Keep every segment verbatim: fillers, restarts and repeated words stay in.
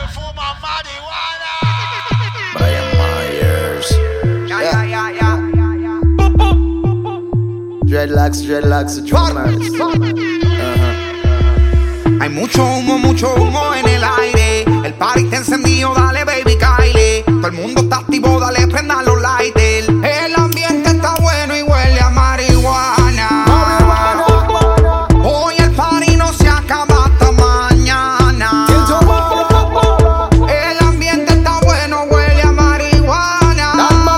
fuma marihuana. Brian Myers. Ya, ya, ya, ya. Dreadlocks, dreadlocks, drummers. Uh-huh. Hay mucho humo, mucho humo en el aire. El party está encendido, dale baby, caile. Todo el mundo está activo, dale, prenda los lighters. El ambiente está bueno y huele a marihuana. Hoy el party no se acaba hasta mañana. El ambiente está bueno, huele a marihuana.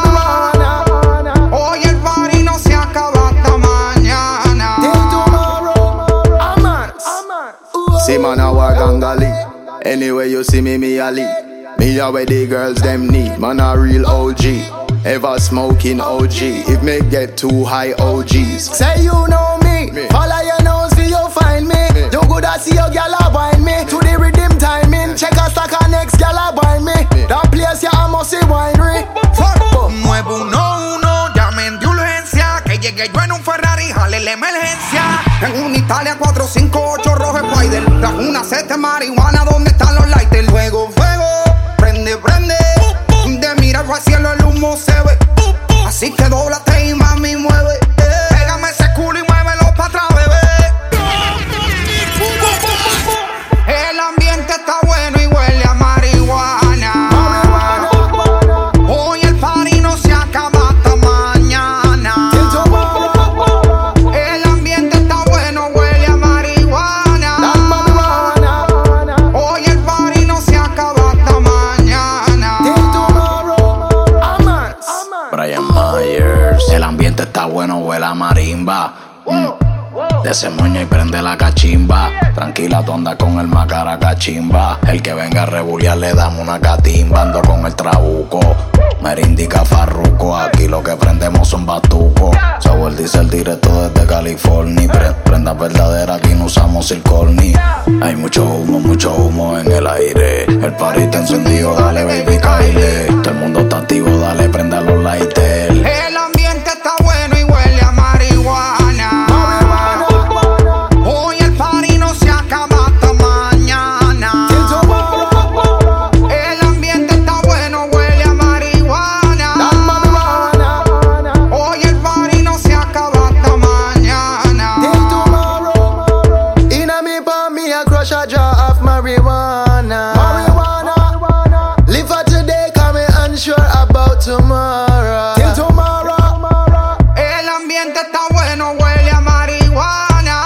Hoy el party no se acaba hasta mañana. See man, I walk on gully. Anyway you see me, me a lead. Me a where the girls them need. Man a real O G. Ever smoking O G. If me get too high O Gs. Say you know me, me. Follow your nose till you find me, me. You good a see your gal a wine me, me. To the rhythm timing. Check a stack a next gal a wine me, me. That place ya a must see winery. nueve uno uno, llamen de urgencia. Que llegue yo en un Ferrari, jale la emergencia. En un Italia cuatro cinco ocho rojo Spider. Tras una seta de marihuana, ¿dónde están los lighters? Fuego, fuego, prende, prende. De mirar al cielo el humo se ve. Así que dóblate y mami mueve. Pégame ese culo y muévelo pa' atrás, bebé. El ambiente está bueno y huele a marihuana. Hoy el party no se acaba hasta mañana. El ambiente está bueno, huele a marihuana. Hoy el party no se acaba hasta mañana. Brian Myers. El ambiente está bueno, huele a marimba. Mm. De ese moño y prende la cachimba. Tranquila, tú andas con el macara cachimba. El que venga a rebuliar le damos una catimba. Ando con el trabuco, merindica farruco. Aquí lo que prendemos son batucos. Sour diesel directo desde California. Pre Prenda verdadera, aquí no usamos circorni. Hay mucho humo, mucho humo en el aire. El party está encendido, dale baby, caile. Todo el mundo está activo, dale, prenda los lighters. El ambiente está bueno y huele a marihuana. Hoy el party no se acaba hasta mañana. El ambiente está bueno, huele a marihuana. Hoy el party no se acaba hasta mañana. In a me palm, me a crush a jar of marijuana. Live for today, come me unsure about tomorrow. Till tomorrow. El ambiente está bueno, huele a marihuana.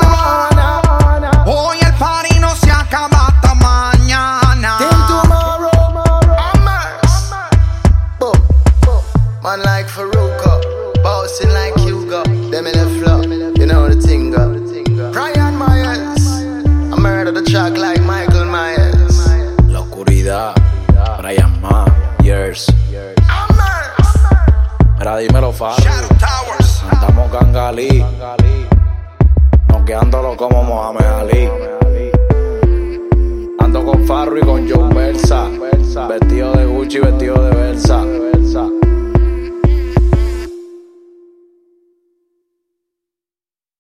Hoy el party no se acaba hasta mañana. Till tomorrow. Boom, boom. Man like Faruko, bouncing like Hugo. Them in the flow, you know the thing go. Brian Myers, I murder the track like Michael Myers. La oscuridad, Brian Myers. Mira, dímelo, Fabio. Shadow Towers. Andamos gangalí, noqueándolo como Mohamed Ali. Ando con Farro y con John Versa, vestido de Gucci, vestido de Versa.